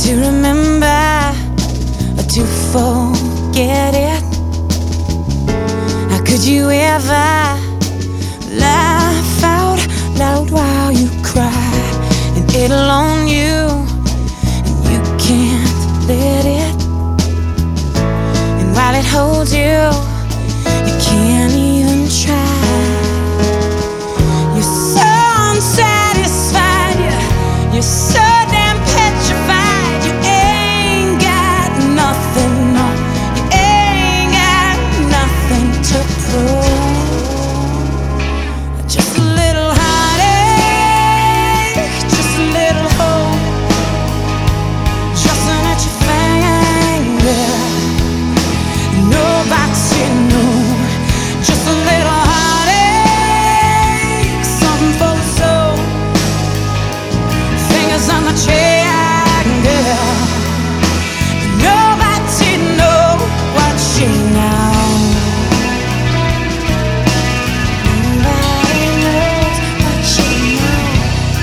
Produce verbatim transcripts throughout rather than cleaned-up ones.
to remember or to forget it. How could you ever laugh out loud while you cry, and it'll own you and you can't let it? And while it holds you, you can't even try. You're so unsatisfied, you're, you're so damn petrified. You ain't got nothing, no, you ain't got nothing to prove. Just a little heartache, just a little hope, trusting at your finger. Nobody knows. Just a little heartache, something for the soul. Fingers on the trigger. Nobody knows what she knows. Nobody knows what she knows.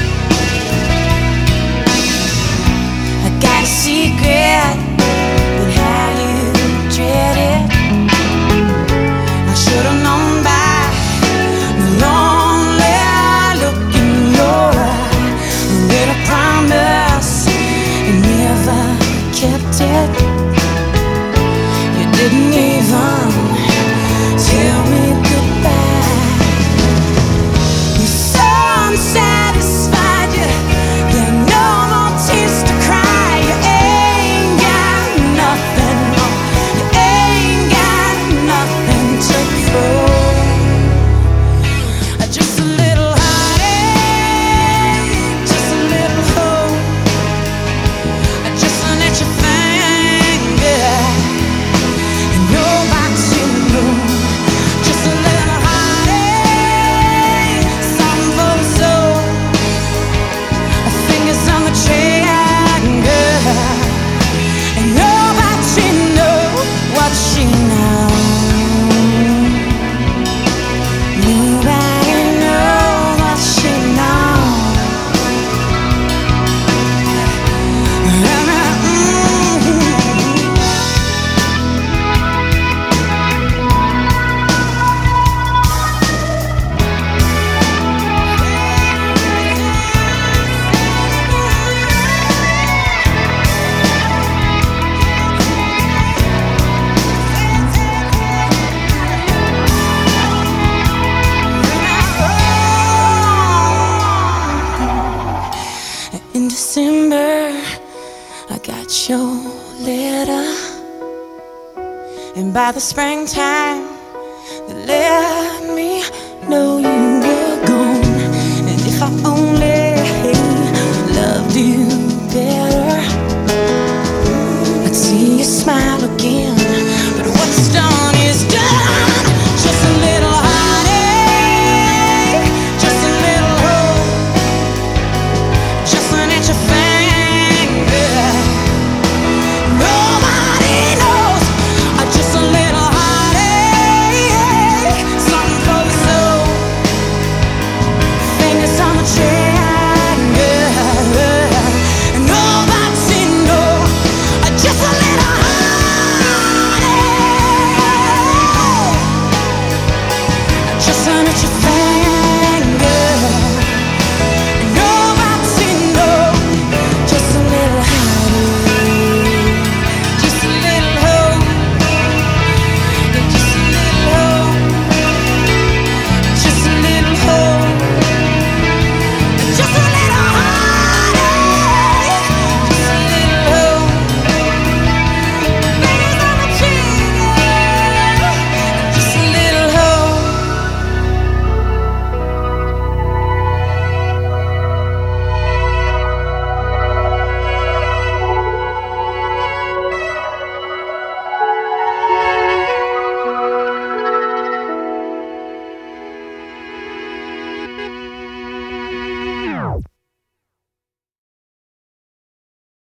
I got a secret, but how you dread it. Should've known by the lonely look in your eye. I made a promise and never kept it. You didn't even tell me goodbye. You're so unsatisfied, you, you no more tears to cry. You ain't got nothing, no, you ain't got nothing to prove. Just a little heartache, just a little hope, just an itch your finger, and nobody knows. Just a little heartache, something for the soul. Fingers on the trigger, and nobody knows what she knows. Nobody knows what she knows. In December, I got your letter, and by the springtime, they left me